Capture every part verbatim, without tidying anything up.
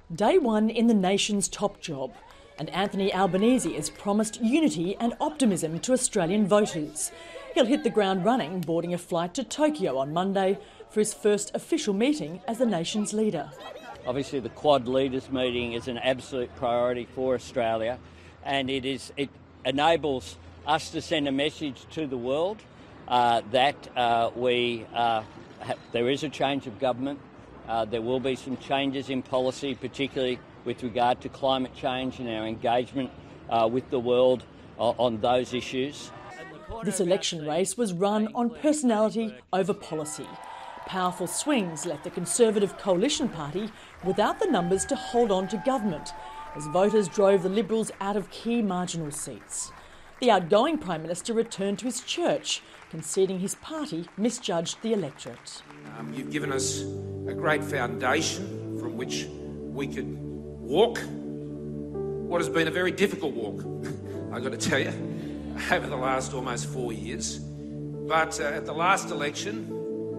Day one in the nation's top job, and Anthony Albanese has promised unity and optimism to Australian voters. He'll hit the ground running, boarding a flight to Tokyo on Monday for his first official meeting as the nation's leader. Obviously the Quad Leaders meeting is an absolute priority for Australia, and it is it enables us to send a message to the world uh, that uh, we uh, ha- there is a change of government. Uh, there will be some changes in policy, particularly with regard to climate change and our engagement uh, with the world uh, on those issues. This election race was run on personality over policy. Powerful swings left the Conservative Coalition Party without the numbers to hold on to government, as voters drove the Liberals out of key marginal seats. The outgoing Prime Minister returned to his church, conceding his party misjudged the electorate. Um, you've given us a great foundation from which we could walk what has been a very difficult walk, I've got to tell you, over the last almost four years. But uh, at the last election,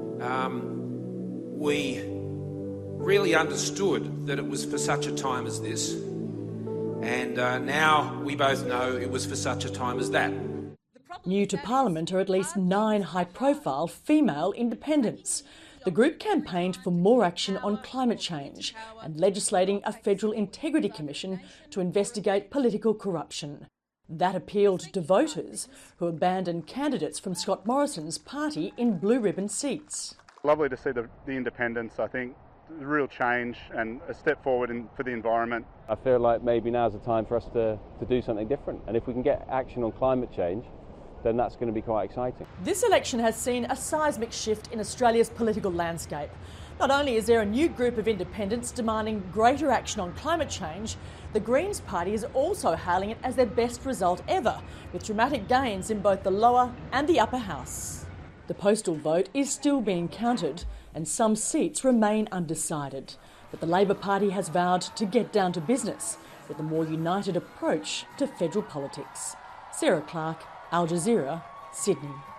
um, we really understood that it was for such a time as this. And uh, now we both know it was for such a time as that. New to Parliament are at least nine high-profile female independents. The group campaigned for more action on climate change and legislating a Federal Integrity Commission to investigate political corruption. That appealed to voters who abandoned candidates from Scott Morrison's party in blue ribbon seats. Lovely to see the, the independents, I think. Real change and a step forward in, for the environment. I feel like maybe now's the time for us to, to do something different, and if we can get action on climate change, then that's going to be quite exciting. This election has seen a seismic shift in Australia's political landscape. Not only is there a new group of independents demanding greater action on climate change, the Greens party is also hailing it as their best result ever, with dramatic gains in both the lower and the upper house. The postal vote is still being counted and some seats remain undecided. But the Labor Party has vowed to get down to business with a more united approach to federal politics. Sarah Clark, Al Jazeera, Sydney.